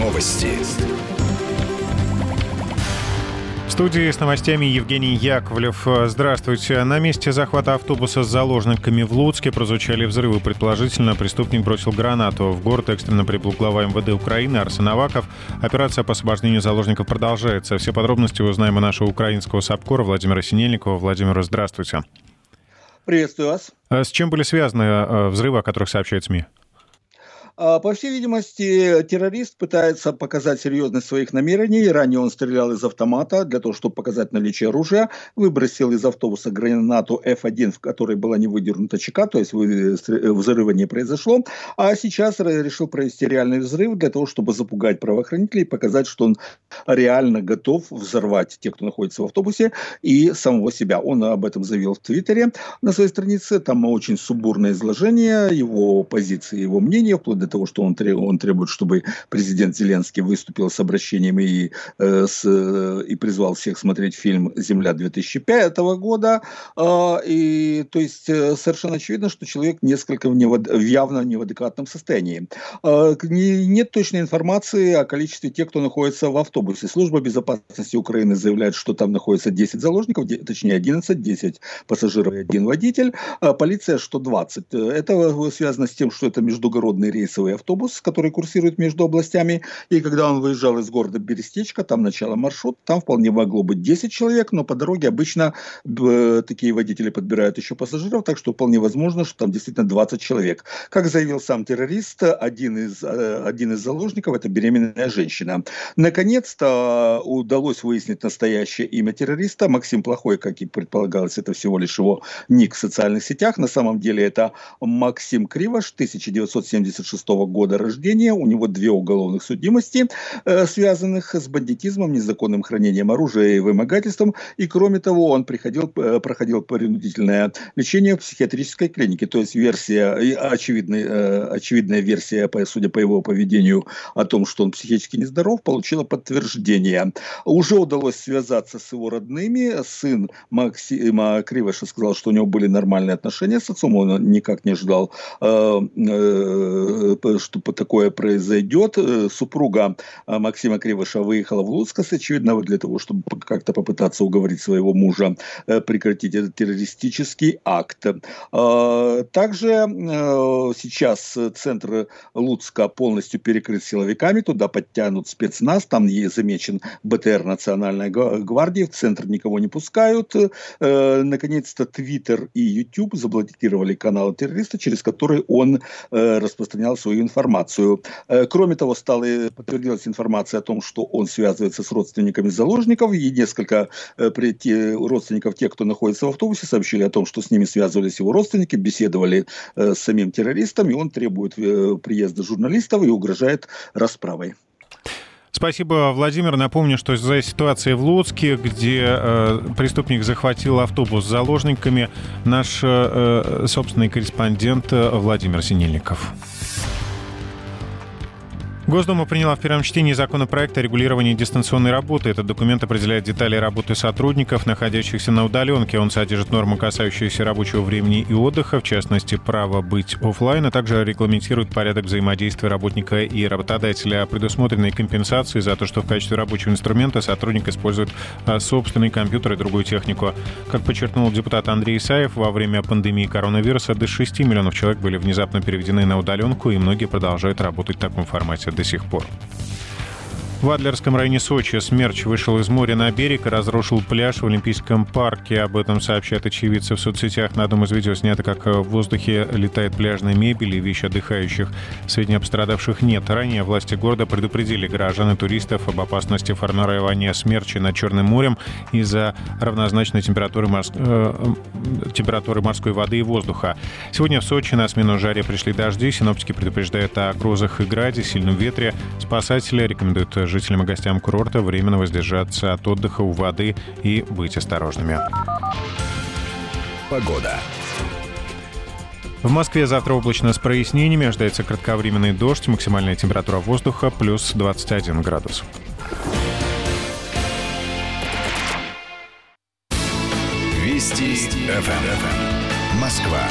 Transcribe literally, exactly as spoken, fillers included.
Новости. В студии с новостями Евгений Яковлев. Здравствуйте. На месте захвата автобуса с заложниками в Луцке прозвучали взрывы. Предположительно, преступник бросил гранату. В город экстренно прибыл глава эм вэ дэ Украины Арсен Аваков. Операция по освобождению заложников продолжается. Все подробности узнаем у нашего украинского САПКОРа Владимира Синельникова. Владимир, здравствуйте. Приветствую вас. С чем были связаны взрывы, о которых сообщают СМИ? По всей видимости, террорист пытается показать серьезность своих намерений. Ранее он стрелял из автомата для того, чтобы показать наличие оружия. Выбросил из автобуса гранату эф один, в которой была не выдернута чека, то есть взрыва не произошло. А сейчас решил провести реальный взрыв для того, чтобы запугать правоохранителей, показать, что он реально готов взорвать тех, кто находится в автобусе, и самого себя. Он об этом заявил в Твиттере на своей странице. Там очень сумбурное изложение его позиции, его мнения, вплоть до того, что он требует, он требует, чтобы президент Зеленский выступил с обращением и, э, с, э, и призвал всех смотреть фильм «Земля» две тысячи пятого года. Э, и, то есть э, совершенно очевидно, что человек несколько в, невод... в явно не в адекватном состоянии. Э, не, нет точной информации о количестве тех, кто находится в автобусе. Служба безопасности Украины заявляет, что там находится десять заложников, де, точнее одиннадцать, десять пассажиров и один водитель. А полиция, что двадцать. Это связано с тем, что это междугородный рейс автобус, который курсирует между областями, и когда он выезжал из города Берестечко, там начало маршрут, там вполне могло быть десять человек, но по дороге обычно э, такие водители подбирают еще пассажиров, так что вполне возможно, что там действительно двадцать человек. Как заявил сам террорист, один из, э, один из заложников — это беременная женщина. Наконец-то удалось выяснить настоящее имя террориста. Максим Плохой, как и предполагалось, это всего лишь его ник в социальных сетях. На самом деле это Максим Кривош, тысяча девятьсот семьдесят шестого года рождения. У него две уголовных судимости, э, связанных с бандитизмом, незаконным хранением оружия и вымогательством. И кроме того, он приходил, э, проходил принудительное лечение в психиатрической клинике. То есть версия, очевидная, э, очевидная версия, судя по его поведению, о том, что он психически нездоров, получила подтверждение. Уже удалось связаться с его родными. Сын Максима Кривоша сказал, что у него были нормальные отношения с отцом. Он никак не ждал э, э, что такое произойдет. Супруга Максима Кривоша выехала в Луцк, очевидно, для того, чтобы как-то попытаться уговорить своего мужа прекратить этот террористический акт. Также сейчас центр Луцка полностью перекрыт силовиками, туда подтянут спецназ, там замечен бэ тэ эр Национальной гвардии, в центр никого не пускают. Наконец-то Твиттер и Ютуб заблокировали каналы террориста, через который он распространял свою информацию. Кроме того, стала подтвердилась информация о том, что он связывается с родственниками заложников, и несколько родственников тех, кто находится в автобусе, сообщили о том, что с ними связывались его родственники, беседовали с самим террористом, и он требует приезда журналистов и угрожает расправой. Спасибо, Владимир. Напомню, что из-за ситуации в Луцке, где э, преступник захватил автобус с заложниками, наш э, собственный корреспондент Владимир Синельников. Госдума приняла в первом чтении законопроект о регулировании дистанционной работы. Этот документ определяет детали работы сотрудников, находящихся на удаленке. Он содержит нормы, касающиеся рабочего времени и отдыха, в частности, право быть офлайн, а также регламентирует порядок взаимодействия работника и работодателя. Предусмотрены компенсации за то, что в качестве рабочего инструмента сотрудник использует собственный компьютер и другую технику. Как подчеркнул депутат Андрей Исаев, во время пандемии коронавируса до шести миллионов человек были внезапно переведены на удаленку, и многие продолжают работать в таком формате до сих пор. В Адлерском районе Сочи смерч вышел из моря на берег и разрушил пляж в Олимпийском парке. Об этом сообщают очевидцы в соцсетях. На одном из видео снято, как в воздухе летает пляжная мебель и вещи отдыхающих. Сведений о пострадавших нет. Ранее власти города предупредили горожан и туристов об опасности формирования смерча над Черным морем из-за равнозначной температуры, морс... э, температуры морской воды и воздуха. Сегодня в Сочи на смену жаре пришли дожди. Синоптики предупреждают о грозах и граде, сильном ветре. Спасатели рекомендуют жителям и гостям курорта временно воздержаться от отдыха у воды и быть осторожными. Погода. В Москве завтра облачно с прояснениями, ожидается кратковременный дождь, максимальная температура воздуха плюс двадцать один градус. Вести эф эм. Москва.